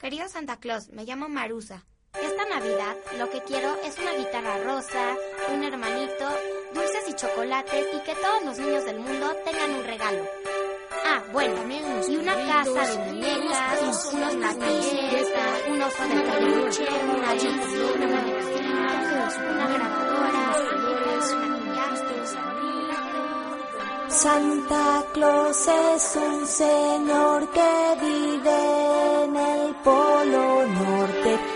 Querido Santa Claus, me llamo Marusa. Esta Navidad lo que quiero es una guitarra rosa, un hermanito, dulces y chocolates y que todos los niños del mundo tengan un regalo. Ah, bueno, y una casa de muñecas, unos latines, un oso de peluche, una bicicleta, una grabadora, Santa Claus es un señor que vive en el Polo Norte.